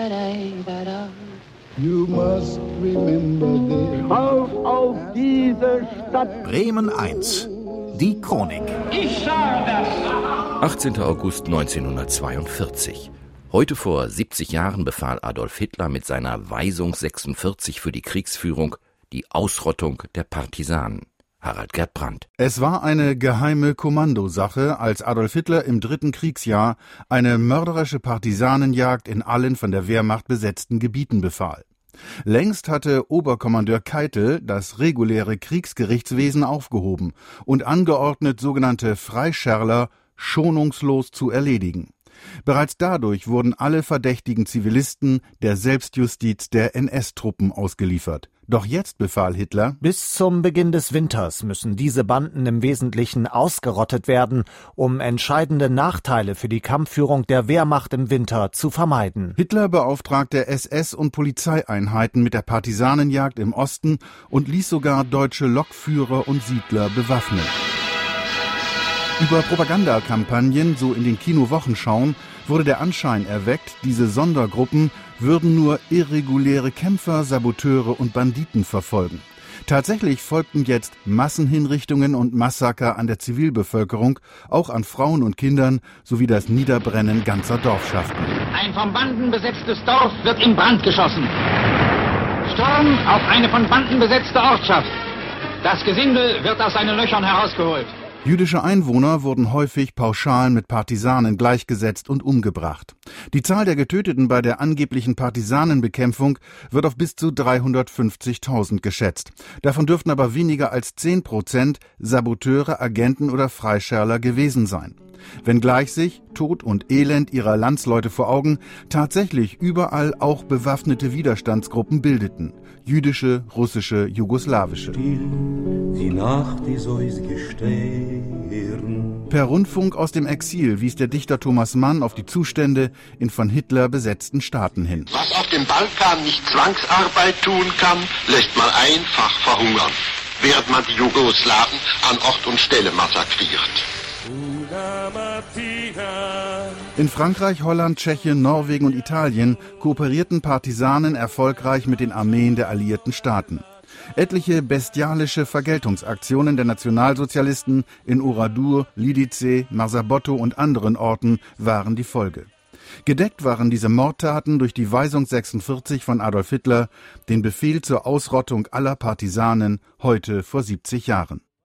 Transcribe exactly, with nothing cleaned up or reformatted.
You must remember this. Auf, auf diese Stadt! Bremen eins. Die Chronik. Ich sage das! achtzehnter August neunzehnhundertzweiundvierzig. Heute vor siebzig Jahren befahl Adolf Hitler mit seiner Weisung sechsundvierzig für die Kriegsführung die Ausrottung der Partisanen. Harald Gerd Brandt. Es war eine geheime Kommandosache, als Adolf Hitler im dritten Kriegsjahr eine mörderische Partisanenjagd in allen von der Wehrmacht besetzten Gebieten befahl. Längst hatte Oberkommandeur Keitel das reguläre Kriegsgerichtswesen aufgehoben und angeordnet, sogenannte Freischärler schonungslos zu erledigen. Bereits dadurch wurden alle verdächtigen Zivilisten der Selbstjustiz der N S-Truppen ausgeliefert. Doch jetzt befahl Hitler: Bis zum Beginn des Winters müssen diese Banden im Wesentlichen ausgerottet werden, um entscheidende Nachteile für die Kampfführung der Wehrmacht im Winter zu vermeiden. Hitler beauftragte S S- und Polizeieinheiten mit der Partisanenjagd im Osten und ließ sogar deutsche Lokführer und Siedler bewaffnen. Über Propagandakampagnen, so in den Kinowochenschauen, wurde der Anschein erweckt, diese Sondergruppen würden nur irreguläre Kämpfer, Saboteure und Banditen verfolgen. Tatsächlich folgten jetzt Massenhinrichtungen und Massaker an der Zivilbevölkerung, auch an Frauen und Kindern, sowie das Niederbrennen ganzer Dorfschaften. Ein von Banden besetztes Dorf wird in Brand geschossen. Sturm auf eine von Banden besetzte Ortschaft. Das Gesindel wird aus seinen Löchern herausgeholt. Jüdische Einwohner wurden häufig pauschal mit Partisanen gleichgesetzt und umgebracht. Die Zahl der Getöteten bei der angeblichen Partisanenbekämpfung wird auf bis zu dreihundertfünfzigtausend geschätzt. Davon dürften aber weniger als zehn Prozent Saboteure, Agenten oder Freischärler gewesen sein. Wenngleich sich, Tod und Elend ihrer Landsleute vor Augen, tatsächlich überall auch bewaffnete Widerstandsgruppen bildeten. Jüdische, russische, jugoslawische. Die Nacht ist euch gestern. Per Rundfunk aus dem Exil wies der Dichter Thomas Mann auf die Zustände in von Hitler besetzten Staaten hin. Was auf dem Balkan nicht Zwangsarbeit tun kann, lässt man einfach verhungern, während man die Jugoslawen an Ort und Stelle massakriert. In Frankreich, Holland, Tschechien, Norwegen und Italien kooperierten Partisanen erfolgreich mit den Armeen der alliierten Staaten. Etliche bestialische Vergeltungsaktionen der Nationalsozialisten in Oradour, Lidice, Marzabotto und anderen Orten waren die Folge. Gedeckt waren diese Mordtaten durch die Weisung sechsundvierzig von Adolf Hitler, den Befehl zur Ausrottung aller Partisanen, heute vor siebzig Jahren.